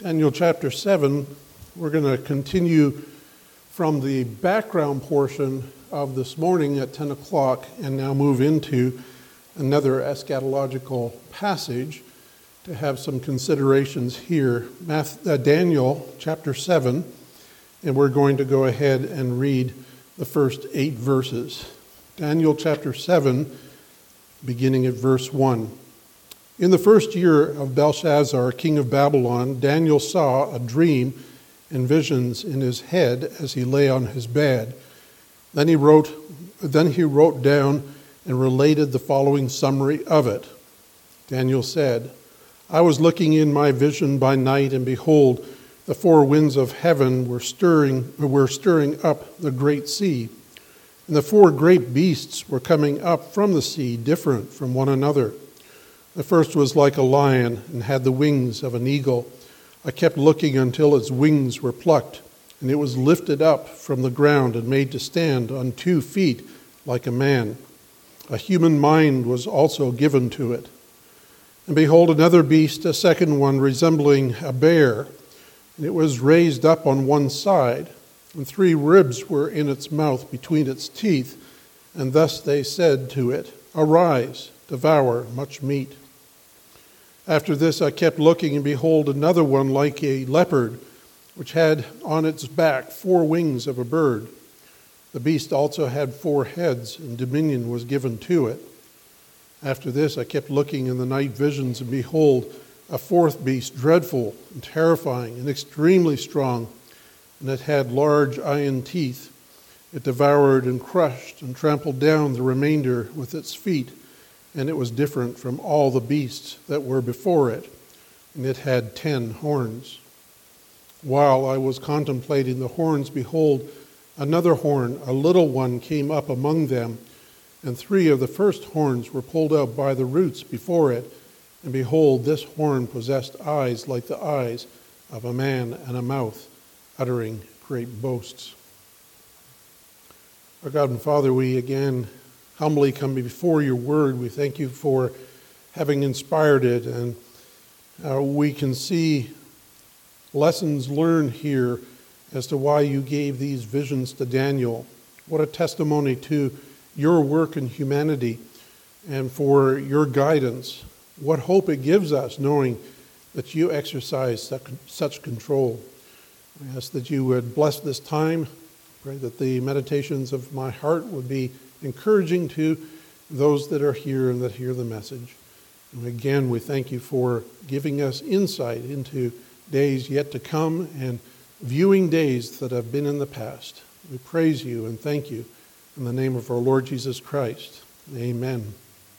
Daniel chapter 7, we're going to continue from the background portion of this morning at 10 o'clock and now move into another eschatological passage to have some considerations here. Daniel chapter 7, and we're going to go ahead and read the first 8 verses. Daniel chapter 7, beginning at verse 1. In the first year of Belshazzar, king of Babylon, Daniel saw a dream and visions in his head as he lay on his bed. Then he wrote down and related the following summary of it. Daniel said, I was looking in my vision by night, and behold, the 4 winds of heaven were stirring up the great sea. And the 4 great beasts were coming up from the sea, different from one another. The first was like a lion and had the wings of an eagle. I kept looking until its wings were plucked, and it was lifted up from the ground and made to stand on 2 feet like a man. A human mind was also given to it. And behold, another beast, a second one resembling a bear, and it was raised up on one side, and 3 ribs were in its mouth between its teeth, and thus they said to it, Arise, devour much meat. After this I kept looking, and behold, another one like a leopard, which had on its back 4 wings of a bird. The beast also had 4 heads, and dominion was given to it. After this I kept looking in the night visions, and behold, a 4th beast, dreadful and terrifying and extremely strong, and it had large iron teeth. It devoured and crushed and trampled down the remainder with its feet, and it was different from all the beasts that were before it, and it had 10 horns. While I was contemplating the horns, behold, another horn, a little one, came up among them, and 3 of the first horns were pulled out by the roots before it, and behold, this horn possessed eyes like the eyes of a man, and a mouth uttering great boasts. Our God and Father, we again humbly come before your word. We thank you for having inspired it, and we can see lessons learned here as to why you gave these visions to Daniel. What a testimony to your work in humanity and for your guidance. What hope it gives us knowing that you exercise such control. I ask that you would bless this time. Pray that the meditations of my heart would be encouraging to those that are here and that hear the message. And again, we thank you for giving us insight into days yet to come and viewing days that have been in the past. We praise you and thank you in the name of our Lord Jesus Christ. Amen.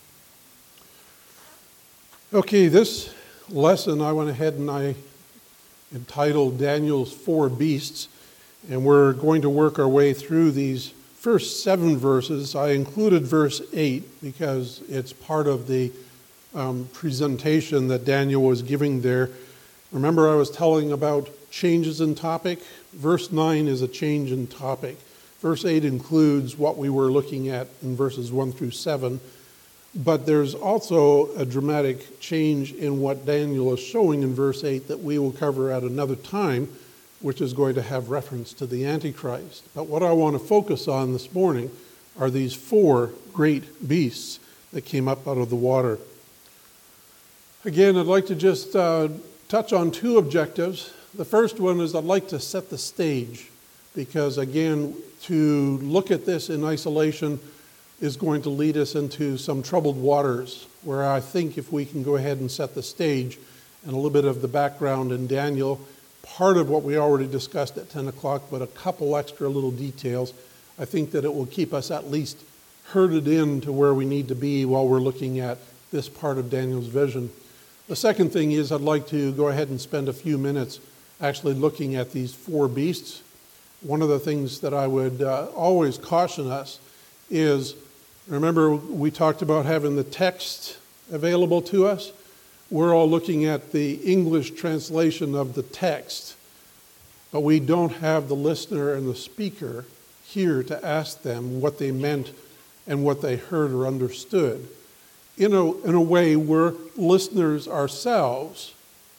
Okay, this lesson I went ahead and I entitled Daniel's 4 Beasts, and we're going to work our way through these first 7 verses. I included verse 8 because it's part of the presentation that Daniel was giving there. Remember, I was telling about changes in topic. Verse 9 is a change in topic. Verse 8 includes what we were looking at in verses 1 through 7. But there's also a dramatic change in what Daniel is showing in verse 8 that we will cover at another time, which is going to have reference to the Antichrist. But what I want to focus on this morning are these 4 great beasts that came up out of the water. Again, I'd like to just touch on 2 objectives. The first one is I'd like to set the stage, because again, to look at this in isolation is going to lead us into some troubled waters, where I think if we can go ahead and set the stage and a little bit of the background in Daniel, part of what we already discussed at 10 o'clock, but a couple extra little details, I think that it will keep us at least herded in to where we need to be while we're looking at this part of Daniel's vision. The second thing is I'd like to go ahead and spend a few minutes actually looking at these 4 beasts. One of the things that I would always caution us is, remember we talked about having the text available to us. We're all looking at the English translation of the text, but we don't have the listener and the speaker here to ask them what they meant and what they heard or understood. In a way, we're listeners ourselves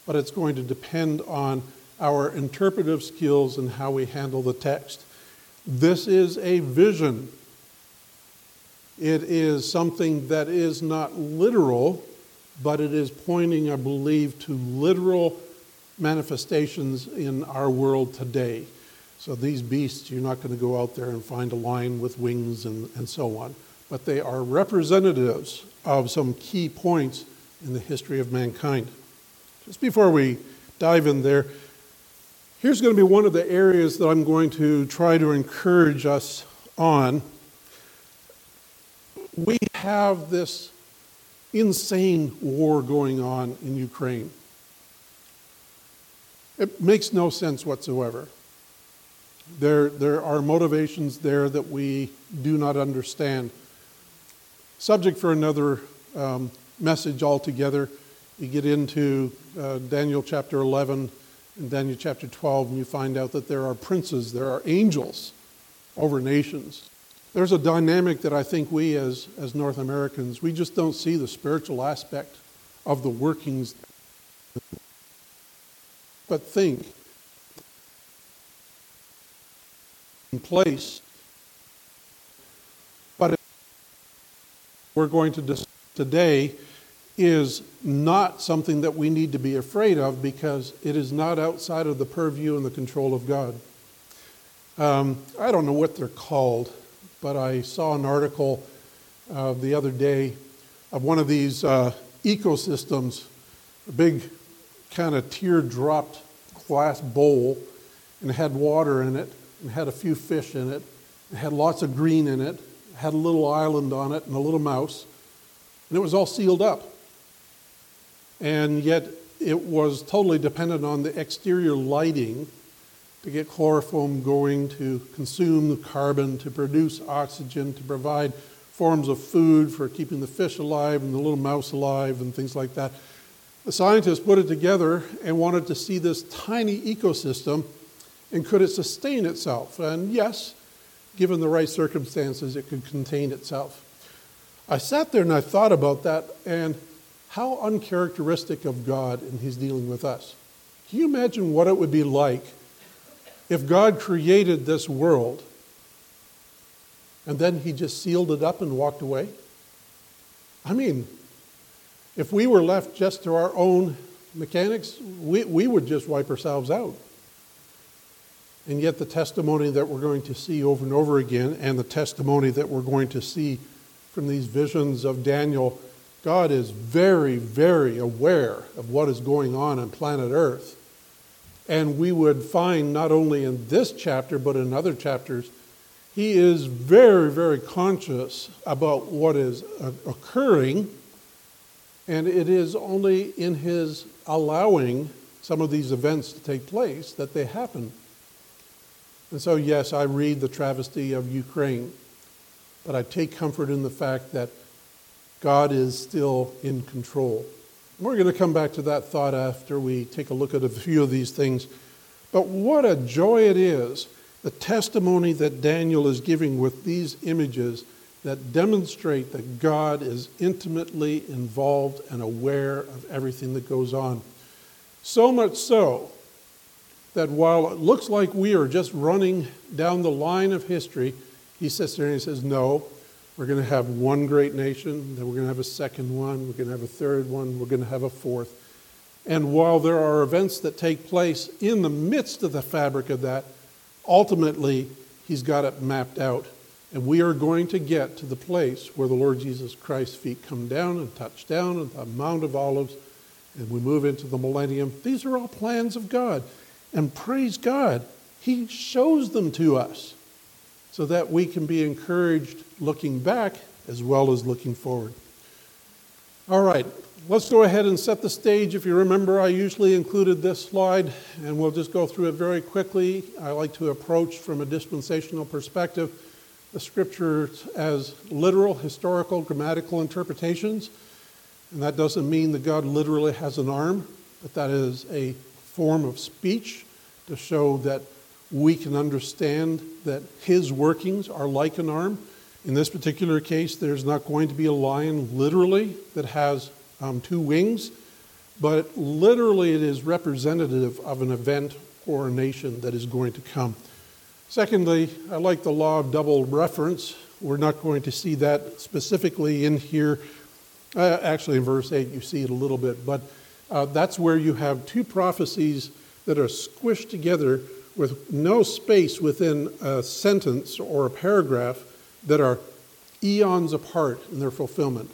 but it's going to depend on our interpretive skills and how we handle the text. This is a vision. It is something that is not literal, but it is pointing, I believe, to literal manifestations in our world today. So these beasts, you're not going to go out there and find a lion with wings and so on. But they are representatives of some key points in the history of mankind. Just before we dive in there, here's going to be one of the areas that I'm going to try to encourage us on. We have this insane war going on in Ukraine. It makes no sense whatsoever. There are motivations there that we do not understand. Subject for another message altogether. You get into Daniel chapter 11 and Daniel chapter 12, and you find out that there are princes, there are angels over nations. There's a dynamic that I think we as North Americans, we just don't see the spiritual aspect of the workings. But think, in place, but we're going to discuss today is not something that we need to be afraid of, because it is not outside of the purview and the control of God. I don't know what they're called, but I saw an article the other day of one of these ecosystems, a big kind of teardropped glass bowl, and it had water in it, and had a few fish in it, it had lots of green in it, had a little island on it and a little mouse, and it was all sealed up. And yet it was totally dependent on the exterior lighting to get chloroform going, to consume the carbon, to produce oxygen, to provide forms of food for keeping the fish alive and the little mouse alive and things like that. The scientists put it together and wanted to see this tiny ecosystem, and could it sustain itself? And yes, given the right circumstances, it could contain itself. I sat there and I thought about that, and how uncharacteristic of God in His dealing with us. Can you imagine what it would be like if God created this world and then He just sealed it up and walked away? I mean, if we were left just to our own mechanics, we would just wipe ourselves out. And yet the testimony that we're going to see over and over again, and the testimony that we're going to see from these visions of Daniel, God is very, very aware of what is going on planet Earth. And we would find not only in this chapter, but in other chapters, He is very, very conscious about what is occurring. And it is only in His allowing some of these events to take place that they happen. And so, yes, I read the travesty of Ukraine, but I take comfort in the fact that God is still in control. And we're going to come back to that thought after we take a look at a few of these things. But what a joy it is, the testimony that Daniel is giving with these images that demonstrate that God is intimately involved and aware of everything that goes on. So much so that while it looks like we are just running down the line of history, He sits there and He says, no, we're going to have one great nation, then we're going to have a second one, we're going to have a third one, we're going to have a fourth. And while there are events that take place in the midst of the fabric of that, ultimately He's got it mapped out. And we are going to get to the place where the Lord Jesus Christ's feet come down and touch down on the Mount of Olives, and we move into the millennium. These are all plans of God. And praise God, He shows them to us so that we can be encouraged looking back as well as looking forward. All right, let's go ahead and set the stage. If you remember, I usually included this slide, and we'll just go through it very quickly. I like to approach from a dispensational perspective the Scriptures as literal, historical, grammatical interpretations. And that doesn't mean that God literally has an arm, but that is a form of speech to show that we can understand that His workings are like an arm. In this particular case, there's not going to be a lion literally that has two wings, but literally it is representative of an event or a nation that is going to come. Secondly, I like the law of double reference. We're not going to see that specifically in here. Actually, in verse 8, you see it a little bit, but that's where you have two prophecies that are squished together with no space within a sentence or a paragraph that are eons apart in their fulfillment.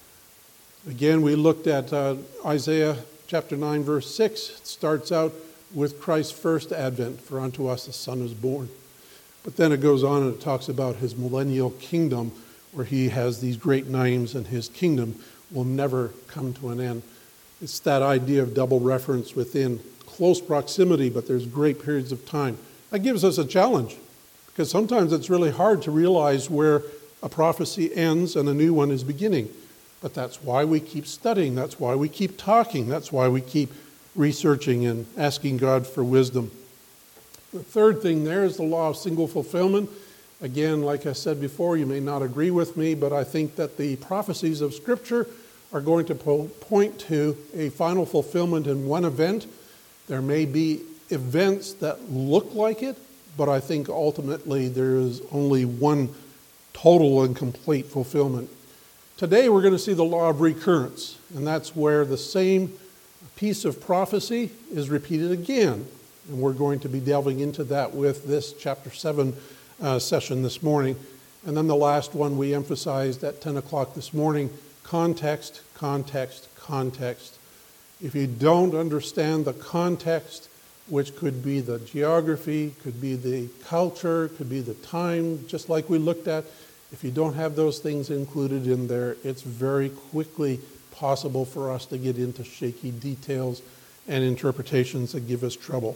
Again, we looked at Isaiah chapter 9, verse 6. It starts out with Christ's first advent, for unto us a son is born. But then it goes on and it talks about his millennial kingdom, where he has these great names and his kingdom will never come to an end. It's that idea of double reference within close proximity, but there's great periods of time. That gives us a challenge, because sometimes it's really hard to realize where a prophecy ends and a new one is beginning. But that's why we keep studying. That's why we keep talking. That's why we keep researching and asking God for wisdom. The third thing there is the law of single fulfillment. Again, like I said before, you may not agree with me, but I think that the prophecies of Scripture are going to point to a final fulfillment in one event. There may be events that look like it, but I think ultimately there is only one total and complete fulfillment. Today we're going to see the law of recurrence, and that's where the same piece of prophecy is repeated again. And we're going to be delving into that with this chapter 7 session this morning. And then the last one we emphasized at 10 o'clock this morning, context, context, context. If you don't understand the context, which could be the geography, could be the culture, could be the time, just like we looked at, if you don't have those things included in there, it's very quickly possible for us to get into shaky details and interpretations that give us trouble.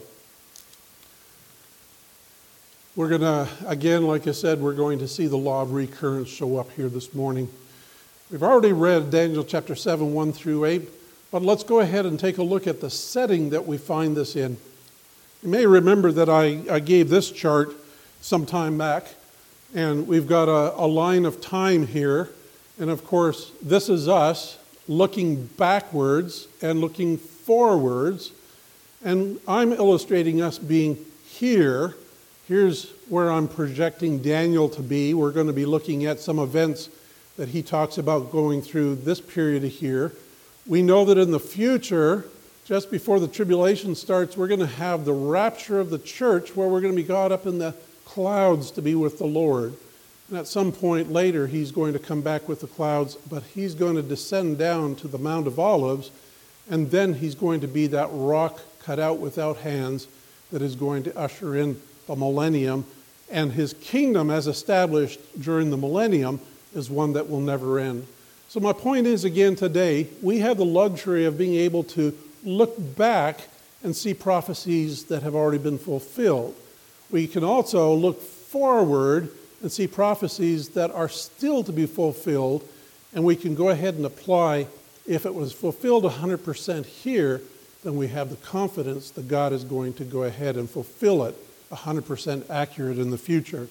We're going to, again, like I said, we're going to see the law of recurrence show up here this morning. We've already read Daniel chapter 7, 1 through 8, but let's go ahead and take a look at the setting that we find this in. You may remember that I gave this chart some time back, and we've got a line of time here, and of course, this is us looking backwards and looking forwards, and I'm illustrating us being here. Here's where I'm projecting Daniel to be. We're going to be looking at some events that he talks about going through this period here. We know that in the future, just before the tribulation starts, we're going to have the rapture of the church, where we're going to be caught up in the clouds to be with the Lord. And at some point later, he's going to come back with the clouds, but he's going to descend down to the Mount of Olives, and then he's going to be that rock cut out without hands that is going to usher in the millennium, and his kingdom as established during the millennium is one that will never end. So my point is, again today, we have the luxury of being able to look back and see prophecies that have already been fulfilled. We can also look forward and see prophecies that are still to be fulfilled, and we can go ahead and apply. If it was fulfilled 100% here, then we have the confidence that God is going to go ahead and fulfill it 100% accurate in the future.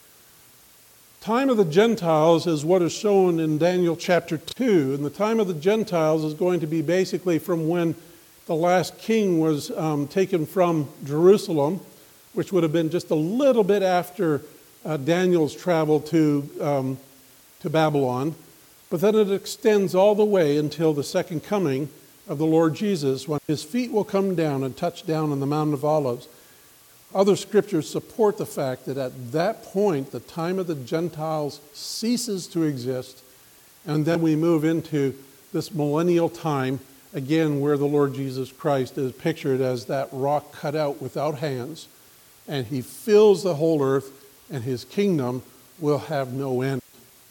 Time of the Gentiles is what is shown in Daniel chapter 2. And the time of the Gentiles is going to be basically from when the last king was taken from Jerusalem, which would have been just a little bit after Daniel's travel to Babylon. But then it extends all the way until the second coming of the Lord Jesus, when his feet will come down and touch down on the Mount of Olives. Other scriptures support the fact that at that point, the time of the Gentiles ceases to exist, and then we move into this millennial time, again, where the Lord Jesus Christ is pictured as that rock cut out without hands, and he fills the whole earth, and his kingdom will have no end.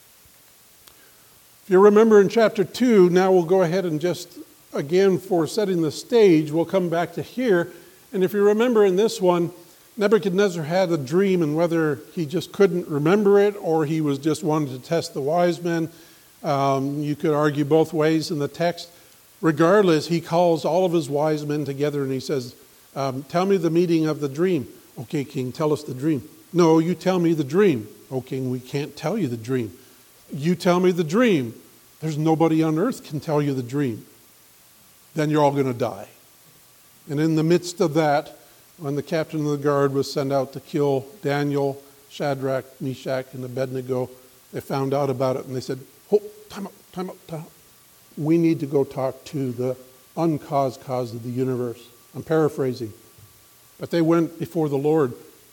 If you remember in chapter 2, now we'll go ahead and just, again, for setting the stage, we'll come back to here. And if you remember in this one, Nebuchadnezzar had a dream, and whether he just couldn't remember it or he was just wanting to test the wise men, you could argue both ways in the text. Regardless, he calls all of his wise men together and he says, tell me the meaning of the dream. Okay, king, tell us the dream. No, you tell me the dream. Okay, we can't tell you the dream. You tell me the dream. There's nobody on earth can tell you the dream. then you're all going to die. And in the midst of that, when the captain of the guard was sent out to kill Daniel, Shadrach, Meshach, and Abednego, they found out about it and they said, "Oh, time out. We need to go talk to the uncaused cause of the universe." I'm paraphrasing. But they went before the Lord.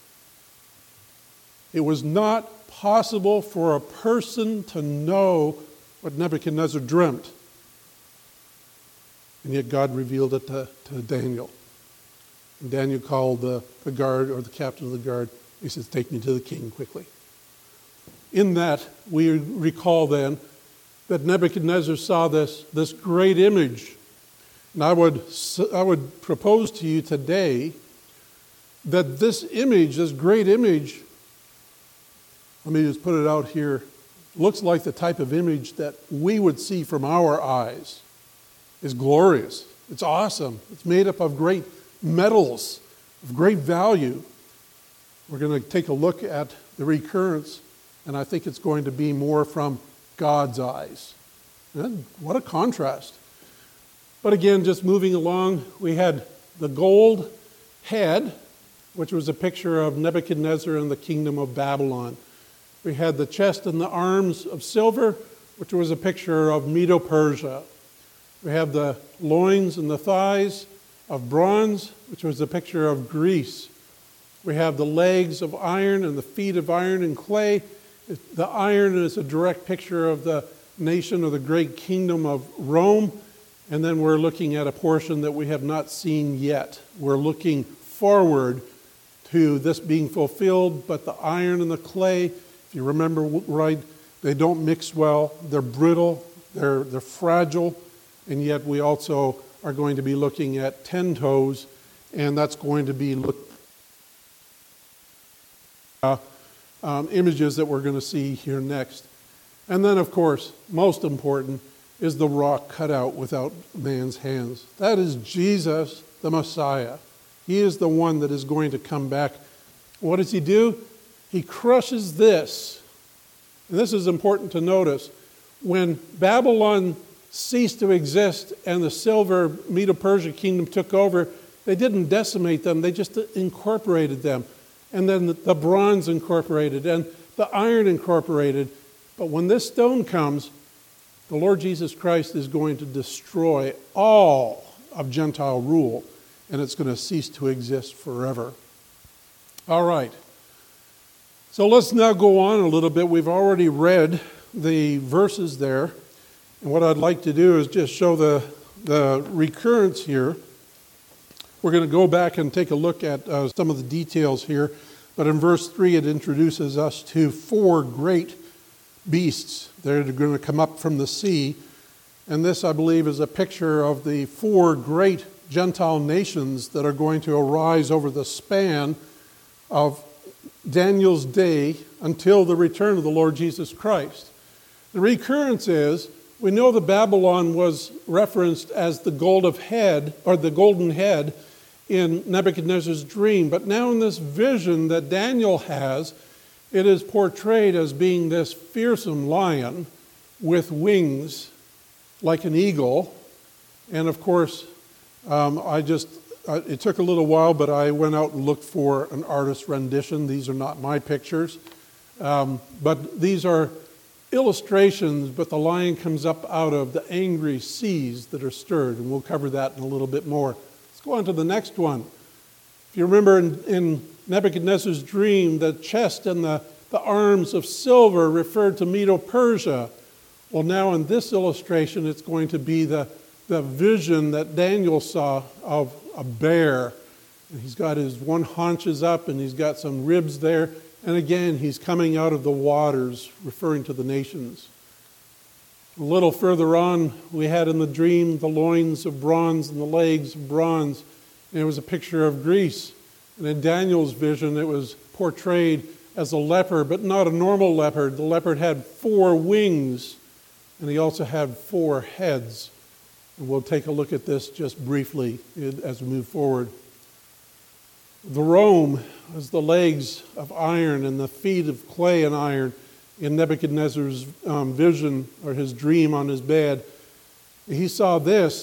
It was not possible for a person to know what Nebuchadnezzar dreamt. And yet God revealed it to Daniel. And Daniel called the guard, or the captain of the guard. He says, "Take me to the king quickly." In that, we recall then that Nebuchadnezzar saw this great image. And I would propose to you today that this image, this great image, let me just put it out here, looks like the type of image that we would see from our eyes. It's glorious. It's awesome. It's made up of great metals of great value. We're going to take a look at the recurrence, and I think it's going to be more from God's eyes. And what a contrast. But again, just moving along, we had the gold head, which was a picture of Nebuchadnezzar and the kingdom of Babylon. We had the chest and the arms of silver, which was a picture of Medo-Persia. We have the loins and the thighs of bronze, which was a picture of Greece. We have the legs of iron and the feet of iron and clay. The iron is a direct picture of the nation or the great kingdom of Rome. And then we're looking at a portion that we have not seen yet. We're looking forward to this being fulfilled, but the iron and the clay, if you remember right, they don't mix well. They're brittle, they're fragile, and yet we also are going to be looking at 10 toes, and that's going to be images that we're going to see here next. And then, of course, most important is the rock cut out without man's hands. That is Jesus, the Messiah. He is the one that is going to come back. What does he do? He crushes this. And this is important to notice. When Babylon ceased to exist and the silver Medo-Persia kingdom took over, they didn't decimate them, they just incorporated them. And then the bronze incorporated and the iron incorporated. But when this stone comes, the Lord Jesus Christ is going to destroy all of Gentile rule, and it's going to cease to exist forever. All right. So let's now go on a little bit. We've already read the verses there. And what I'd like to do is just show the recurrence here. We're going to go back and take a look at some of the details here. But in verse 3, it introduces us to 4 great beasts. They're going to come up from the sea. And this, I believe, is a picture of the 4 great Gentile nations that are going to arise over the span of Daniel's day until the return of the Lord Jesus Christ. The recurrence is, we know that Babylon was referenced as the golden head in Nebuchadnezzar's dream. But now in this vision that Daniel has, it is portrayed as being this fearsome lion with wings like an eagle. And of course, it took a little while, but I went out and looked for an artist's rendition. These are not my pictures. But these are illustrations, but the lion comes up out of the angry seas that are stirred, and we'll cover that in a little bit more. Let's go on to the next one. If you remember in Nebuchadnezzar's dream, the chest and the arms of silver referred to Medo-Persia. Well, now in this illustration, it's going to be the vision that Daniel saw of a bear. And he's got his one haunches up, and he's got some ribs there. And again, he's coming out of the waters, referring to the nations. A little further on, we had in the dream the loins of bronze and the legs of bronze. And it was a picture of Greece. And in Daniel's vision, it was portrayed as a leopard, but not a normal leopard. The leopard had 4 wings, and he also had 4 heads. And we'll take a look at this just briefly as we move forward. The Rome was the legs of iron and the feet of clay and iron in Nebuchadnezzar's vision or his dream on his bed. He saw this,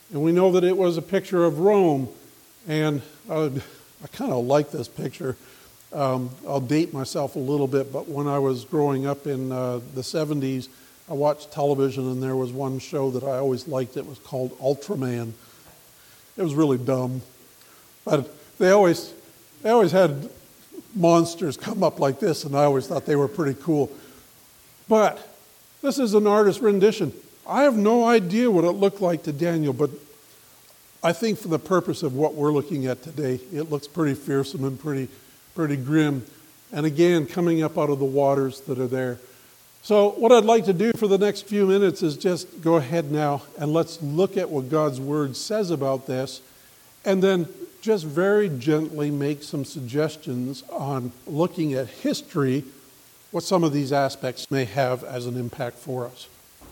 And we know that it was a picture of Rome. And I kind of like this picture. I'll date myself a little bit, but when I was growing up in the 70s, I watched television, and there was one show that I always liked. It was called Ultraman. It was really dumb, but they always had monsters come up like this, and I always thought they were pretty cool. But this is an artist's rendition. I have no idea what it looked like to Daniel, but I think for the purpose of what we're looking at today, it looks pretty fearsome and pretty grim. And again, coming up out of the waters that are there. So what I'd like to do for the next few minutes is just go ahead now and let's look at what God's Word says about this, and then just very gently make some suggestions on looking at history, what some of these aspects may have as an impact for us.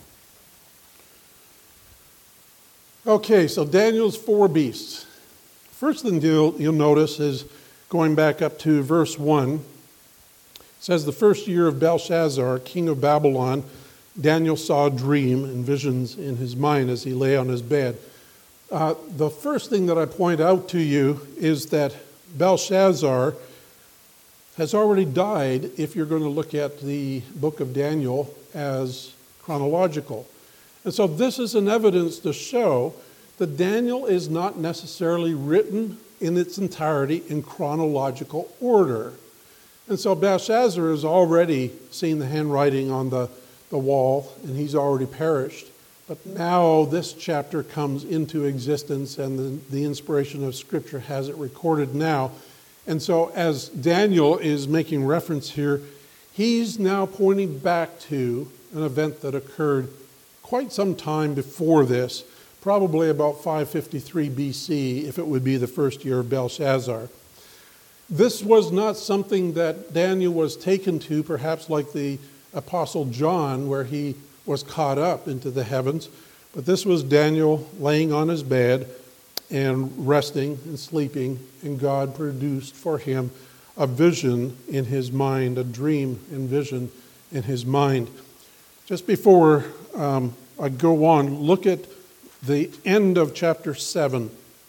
Okay, so Daniel's 4 beasts. First thing you'll notice is going back up to verse 1. It says, the first year of Belshazzar, king of Babylon, Daniel saw a dream and visions in his mind as he lay on his bed. The first thing that I point out to you is that Belshazzar has already died if you're going to look at the book of Daniel as chronological. And so this is an evidence to show that Daniel is not necessarily written in its entirety in chronological order. And so Belshazzar has already seen the handwriting on the wall, and he's already perished. But now this chapter comes into existence, and the inspiration of Scripture has it recorded now. And so as Daniel is making reference here, he's now pointing back to an event that occurred quite some time before this, probably about 553 BC, if it would be the first year of Belshazzar. This was not something that Daniel was taken to, perhaps like the Apostle John, where he was caught up into the heavens. But this was Daniel laying on his bed and resting and sleeping, and God produced for him a vision in his mind, a dream and vision in his mind. Just before I go on, look at the end of chapter 7.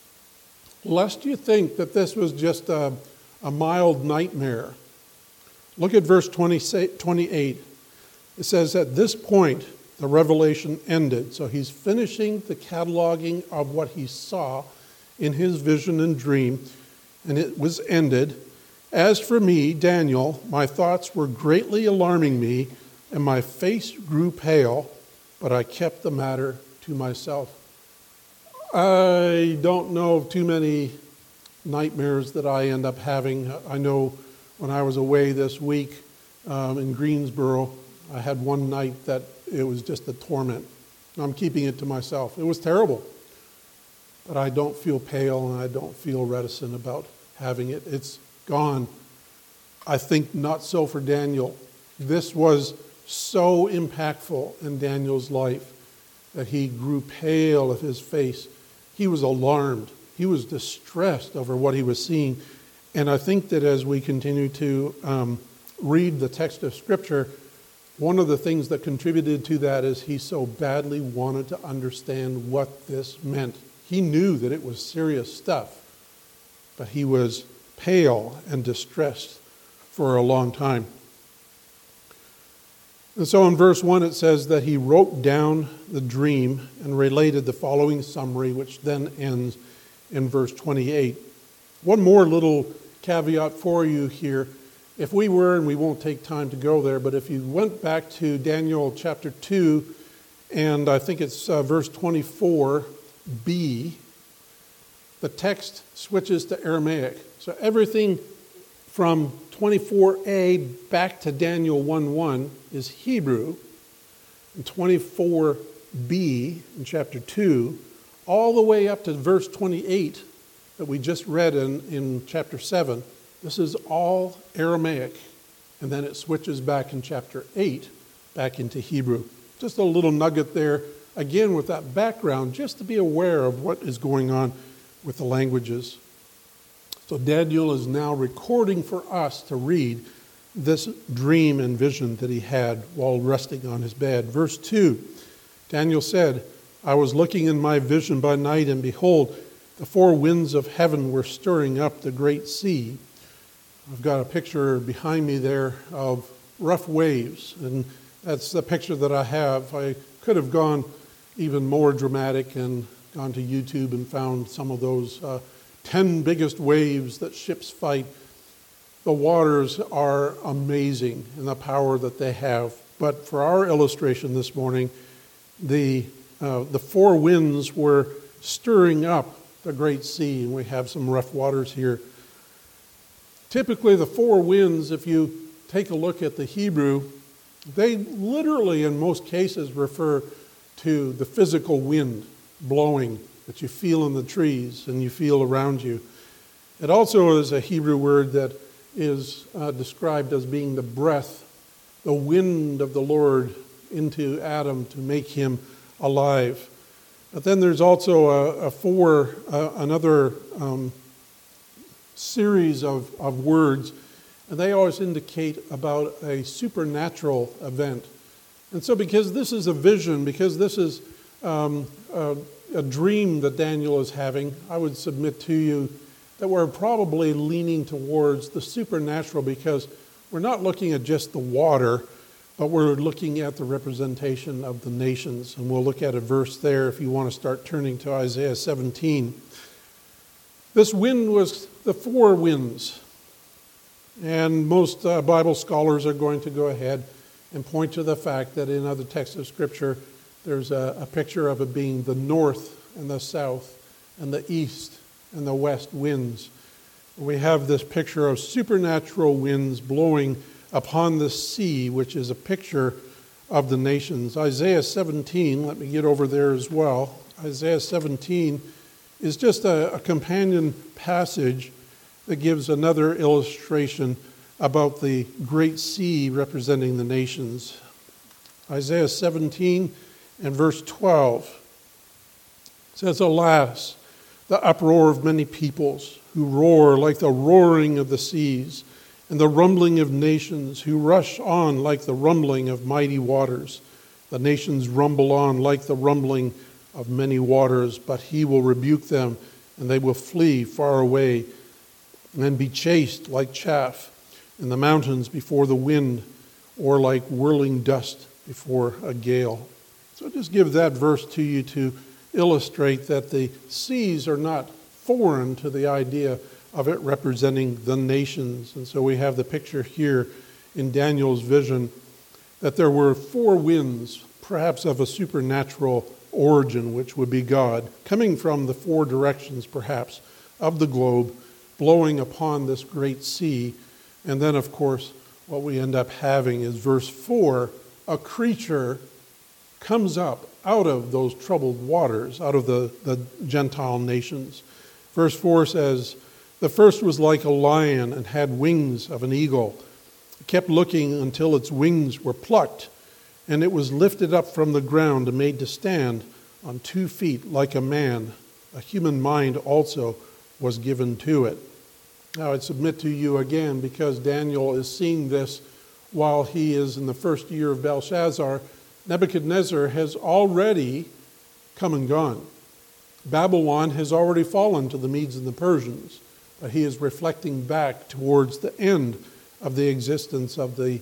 Lest you think that this was just a mild nightmare. Look at verse 28. It says, at this point, the revelation ended. So he's finishing the cataloging of what he saw in his vision and dream, and it was ended. As for me, Daniel, my thoughts were greatly alarming me, and my face grew pale, but I kept the matter to myself. I don't know of too many nightmares that I end up having. I know when I was away this week in Greensboro, I had one night that it was just a torment. I'm keeping it to myself. It was terrible. But I don't feel pale and I don't feel reticent about having it. It's gone. I think not so for Daniel. This was so impactful in Daniel's life that he grew pale of his face. He was alarmed. He was distressed over what he was seeing. And I think that as we continue to read the text of Scripture, one of the things that contributed to that is he so badly wanted to understand what this meant. He knew that it was serious stuff, but he was pale and distressed for a long time. And so in verse 1 it says that he wrote down the dream and related the following summary, which then ends in verse 28. One more little caveat for you here. If we were, and we won't take time to go there, but if you went back to Daniel chapter 2, and I think it's verse 24b, the text switches to Aramaic. So everything from 24a back to Daniel 1:1 is Hebrew, and 24b in chapter 2, all the way up to verse 28 that we just read in chapter 7, this is all Aramaic. And then it switches back in chapter 8 back into Hebrew. Just a little nugget there, again with that background, just to be aware of what is going on with the languages. So Daniel is now recording for us to read this dream and vision that he had while resting on his bed. Verse 2, Daniel said, I was looking in my vision by night, and behold, the four winds of heaven were stirring up the great sea. I've got a picture behind me there of rough waves, and that's the picture that I have. I could have gone even more dramatic and gone to YouTube and found some of those 10 biggest waves that ships fight. The waters are amazing in the power that they have. But for our illustration this morning, the four winds were stirring up the great sea, and we have some rough waters here. Typically, the four winds, if you take a look at the Hebrew, they literally, in most cases, refer to the physical wind blowing that you feel in the trees and you feel around you. It also is a Hebrew word that is described as being the breath, the wind of the Lord into Adam to make him alive. But then there's also another series of words, and they always indicate about a supernatural event. And so because this is a vision, because this is a dream that Daniel is having, I would submit to you that we're probably leaning towards the supernatural, because we're not looking at just the water, but we're looking at the representation of the nations. And we'll look at a verse there if you want to start turning to Isaiah 17. This wind was the four winds. And most Bible scholars are going to go ahead and point to the fact that in other texts of Scripture, there's a picture of it being the north and the south and the east and the west winds. We have this picture of supernatural winds blowing upon the sea, which is a picture of the nations. Isaiah 17, let me get over there as well. Isaiah 17 is just a companion passage that gives another illustration about the great sea representing the nations. Isaiah 17 and verse 12 says, "Alas, the uproar of many peoples who roar like the roaring of the seas, and the rumbling of nations who rush on like the rumbling of mighty waters. The nations rumble on like the rumbling of many waters, but he will rebuke them, and they will flee far away and be chased like chaff in the mountains before the wind, or like whirling dust before a gale." So just give that verse to you to illustrate that the seas are not foreign to the idea of it representing the nations. And so we have the picture here in Daniel's vision that there were four winds, perhaps of a supernatural origin, which would be God, coming from the four directions, perhaps, of the globe, blowing upon this great sea. And then, of course, what we end up having is verse 4, a creature comes up out of those troubled waters, out of the Gentile nations. Verse 4 says, "The first was like a lion and had wings of an eagle. It kept looking until its wings were plucked, and it was lifted up from the ground and made to stand on 2 feet like a man. A human mind also was given to it." Now, I'd submit to you again, because Daniel is seeing this while he is in the first year of Belshazzar, Nebuchadnezzar has already come and gone. Babylon has already fallen to the Medes and the Persians, but he is reflecting back towards the end of the existence of the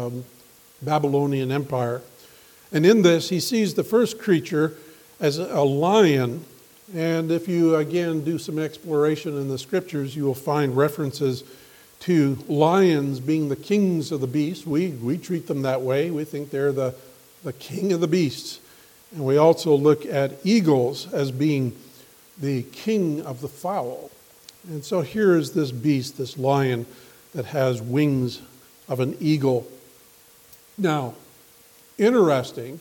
Babylonian Empire. And in this, he sees the first creature as a lion. And if you, again, do some exploration in the Scriptures, you will find references to lions being the kings of the beasts. We treat them that way. We think they're the king of the beasts. And we also look at eagles as being the king of the fowl. And so here is this beast, this lion, that has wings of an eagle. Now, interesting,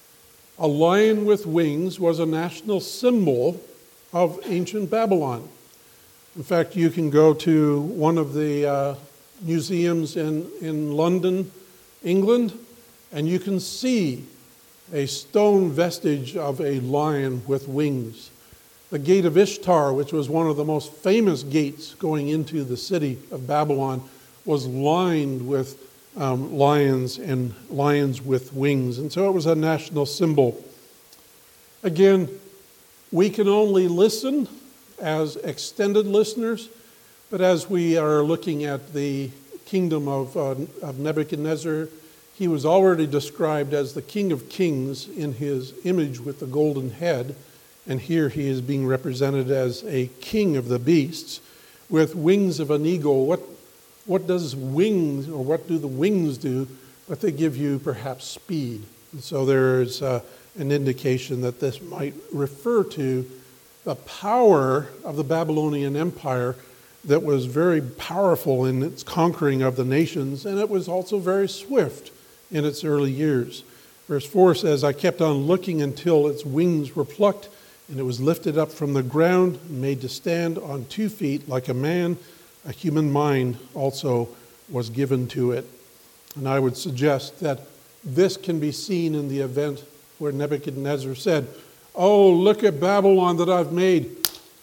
a lion with wings was a national symbol of ancient Babylon. In fact, you can go to one of the museums in London, England, and you can see a stone vestige of a lion with wings. The Gate of Ishtar, which was one of the most famous gates going into the city of Babylon, was lined with lions and lions with wings. And so it was a national symbol. Again, we can only listen as extended listeners, but as we are looking at the kingdom of Nebuchadnezzar, he was already described as the King of Kings in his image with the golden head, and here he is being represented as a king of the beasts with wings of an eagle. What does wings, or what do the wings do? But they give you perhaps speed. And so there is an indication that this might refer to the power of the Babylonian Empire that was very powerful in its conquering of the nations, and it was also very swift in its early years. Verse 4 says, I kept on looking until its wings were plucked, and it was lifted up from the ground and made to stand on 2 feet like a man. A human mind also was given to it. And I would suggest that this can be seen in the event where Nebuchadnezzar said, oh, look at Babylon that I've made.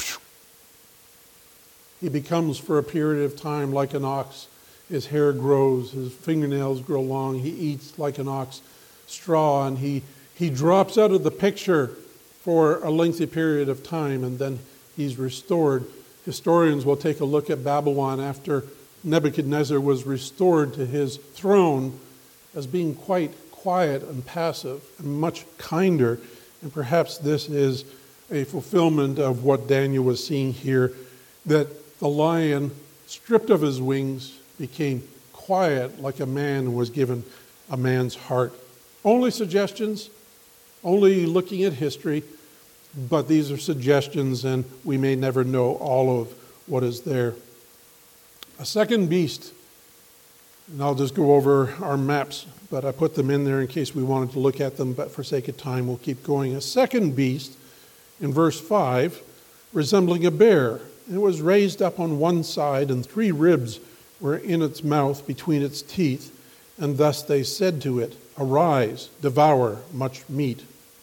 He becomes for a period of time like an ox. His hair grows, his fingernails grow long, he eats like an ox straw, and he drops out of the picture for a lengthy period of time, and then he's restored. Historians will take a look at Babylon after Nebuchadnezzar was restored to his throne as being quite quiet and passive and much kinder, and perhaps this is a fulfillment of what Daniel was seeing here, that the lion, stripped of his wings, became quiet like a man and was given a man's heart. Only suggestions, only looking at history, but these are suggestions and we may never know all of what is there. A second beast, and I'll just go over our maps, but I put them in there in case we wanted to look at them, but for sake of time we'll keep going. A second beast in verse 5, resembling a bear. It was raised up on one side, and 3 ribs were in its mouth between its teeth, and thus they said to it, arise, devour much meat.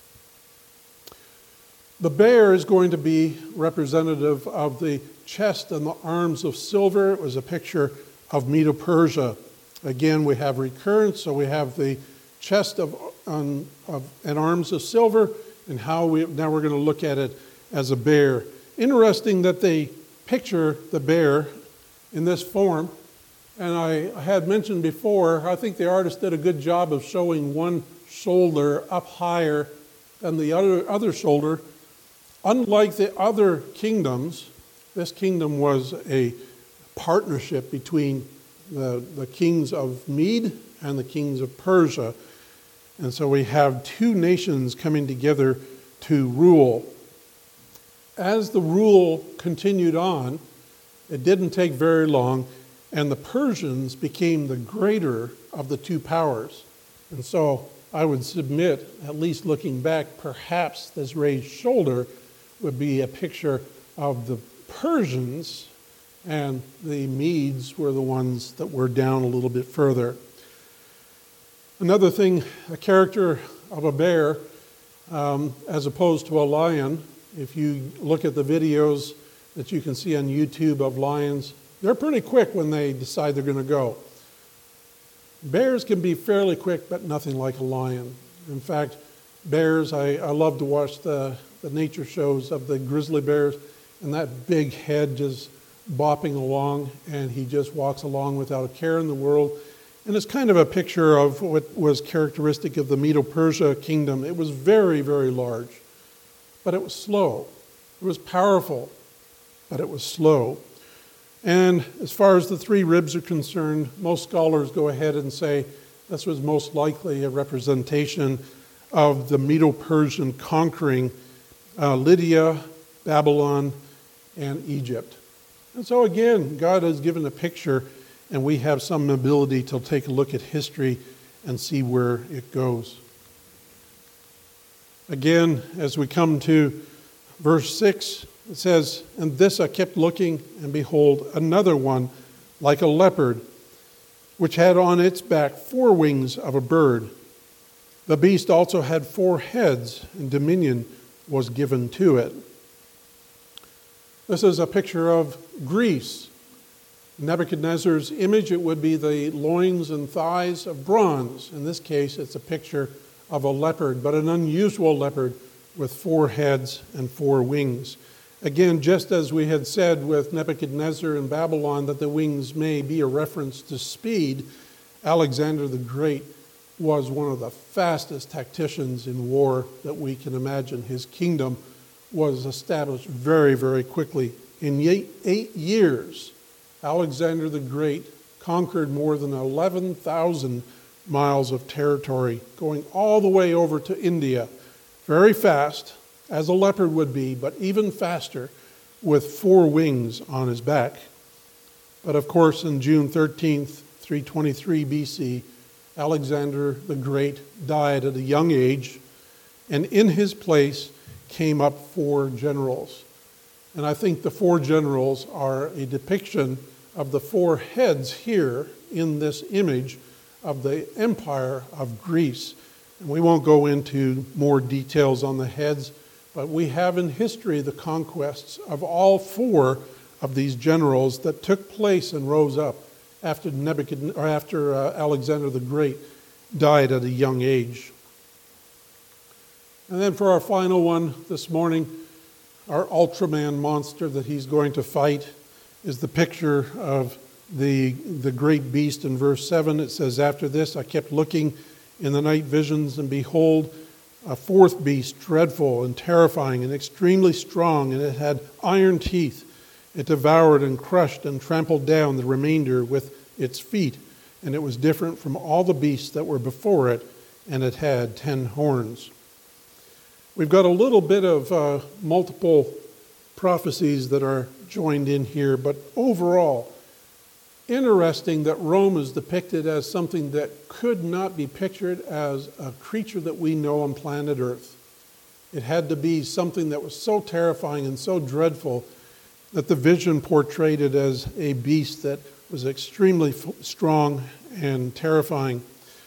The bear is going to be representative of the chest and the arms of silver. It was a picture of Medo-Persia. Again, we have recurrence, so we have the chest and arms of silver, and now we're going to look at it as a bear. Interesting that they picture the bear in this form, and I had mentioned before, I think the artist did a good job of showing one shoulder up higher than the other shoulder. Unlike the other kingdoms, this kingdom was a partnership between the kings of Mede and the kings of Persia. And so we have 2 nations coming together to rule. As the rule continued on, it didn't take very long, and the Persians became the greater of the 2 powers. And so I would submit, at least looking back, perhaps this raised shoulder would be a picture of the Persians, and the Medes were the ones that were down a little bit further. Another thing, a character of a bear, as opposed to a lion, if you look at the videos that you can see on YouTube of lions, they're pretty quick when they decide they're going to go. Bears can be fairly quick, but nothing like a lion. In fact, bears, I love to watch the nature shows of the grizzly bears, and that big head just bopping along, and he just walks along without a care in the world. And it's kind of a picture of what was characteristic of the Medo-Persia kingdom. It was very, very large, but it was slow. It was powerful, but it was slow. And as far as the 3 ribs are concerned, most scholars go ahead and say this was most likely a representation of the Medo-Persian conquering Lydia, Babylon, and Egypt. And so again, God has given a picture, and we have some ability to take a look at history and see where it goes. Again, as we come to verse 6, it says, and this I kept looking, and behold, another one like a leopard, which had on its back 4 wings of a bird. The beast also had 4 heads, and dominion was given to it. This is a picture of Greece. Nebuchadnezzar's image, it would be the loins and thighs of bronze. In this case, it's a picture of a leopard, but an unusual leopard, with 4 heads and 4 wings. Again, just as we had said with Nebuchadnezzar in Babylon that the wings may be a reference to speed, Alexander the Great was one of the fastest tacticians in war that we can imagine. His kingdom was established very, very quickly. In 8 years, Alexander the Great conquered more than 11,000 miles of territory, going all the way over to India, very fast, as a leopard would be, but even faster, with 4 wings on his back. But of course, on June 13th, 323 BC, Alexander the Great died at a young age, and in his place came up 4 generals. And I think the 4 generals are a depiction of the 4 heads here in this image of the empire of Greece. And we won't go into more details on the heads, but we have in history the conquests of all 4 of these generals that took place and rose up after Alexander the Great died at a young age. And then for our final one this morning, our Ultraman monster that he's going to fight is the picture of the great beast in verse 7. It says, "After this I kept looking in the night visions, and behold, a 4th beast, dreadful and terrifying and extremely strong, and it had iron teeth. It devoured and crushed and trampled down the remainder with its feet, and it was different from all the beasts that were before it, and it had 10 horns." We've got a little bit of multiple prophecies that are joined in here, but overall, interesting that Rome is depicted as something that could not be pictured as a creature that we know on planet Earth. It had to be something that was so terrifying and so dreadful that the vision portrayed it as a beast that was extremely strong and terrifying.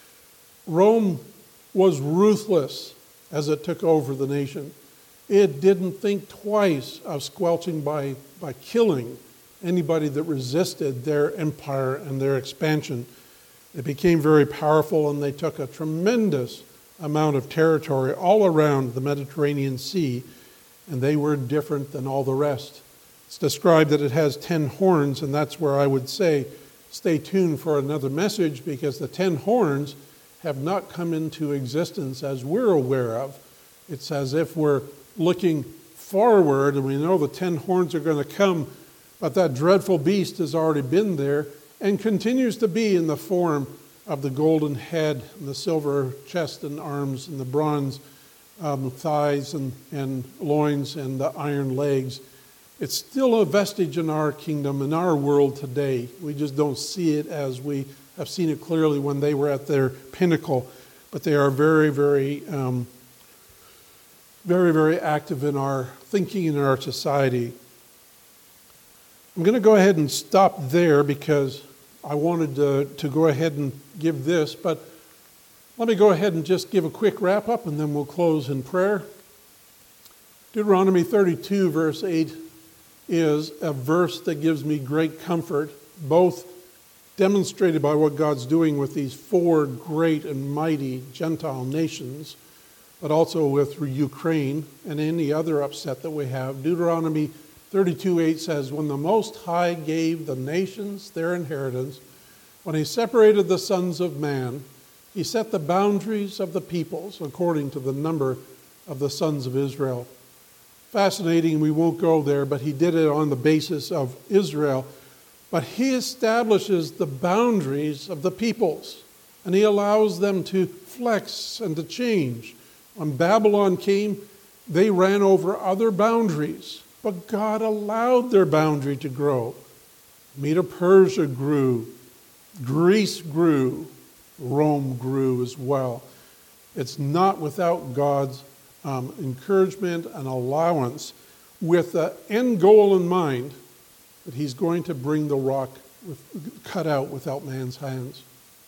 Rome was ruthless as it took over the nation. It didn't think twice of squelching by killing anybody that resisted their empire and their expansion. It became very powerful, and they took a tremendous amount of territory all around the Mediterranean Sea, and they were different than all the rest. It's described that it has 10 horns, and that's where I would say stay tuned for another message, because the 10 horns have not come into existence as we're aware of. It's as if we're looking forward, and we know the 10 horns are going to come, but that dreadful beast has already been there and continues to be in the form of the golden head and the silver chest and arms and the bronze thighs and loins and the iron legs. It's still a vestige in our kingdom, in our world today. We just don't see it as we have seen it clearly when they were at their pinnacle. But they are very, very, very, very active in our thinking in our society. I'm going to go ahead and stop there because I wanted to go ahead and give this. But let me go ahead and just give a quick wrap up, and then we'll close in prayer. Deuteronomy 32, verse 8 is a verse that gives me great comfort, both demonstrated by what God's doing with these 4 great and mighty Gentile nations, but also with Ukraine and any other upset that we have. Deuteronomy 32:8 says, "When the Most High gave the nations their inheritance, when he separated the sons of man, he set the boundaries of the peoples according to the number of the sons of Israel." Fascinating, we won't go there, but he did it on the basis of Israel. But he establishes the boundaries of the peoples, and he allows them to flex and to change. When Babylon came, they ran over other boundaries, but God allowed their boundary to grow. Medo-Persia grew, Greece grew, Rome grew as well. It's not without God's encouragement and allowance, with the end goal in mind, that he's going to bring the rock cut out without man's hands.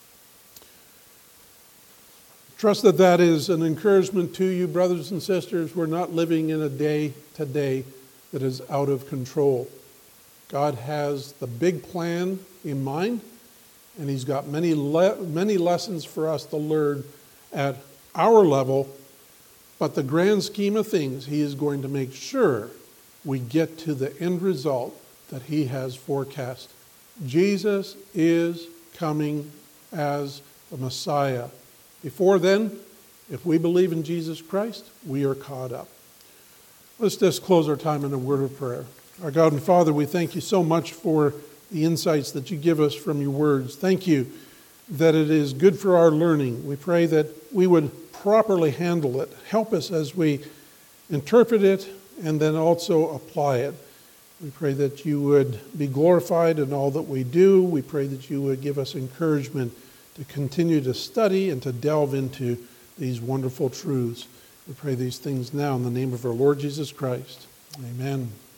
Trust that that is an encouragement to you, brothers and sisters. We're not living in a day today that is out of control. God has the big plan in mind, and he's got many lessons for us to learn at our level. But the grand scheme of things, he is going to make sure we get to the end result that he has forecast. Jesus is coming as the Messiah. Before then, if we believe in Jesus Christ, we are caught up. Let's just close our time in a word of prayer. Our God and Father, we thank you so much for the insights that you give us from your words. Thank you that it is good for our learning. We pray that we would properly handle it. Help us as we interpret it and then also apply it. We pray that you would be glorified in all that we do. We pray that you would give us encouragement to continue to study and to delve into these wonderful truths. We pray these things now in the name of our Lord Jesus Christ. Amen.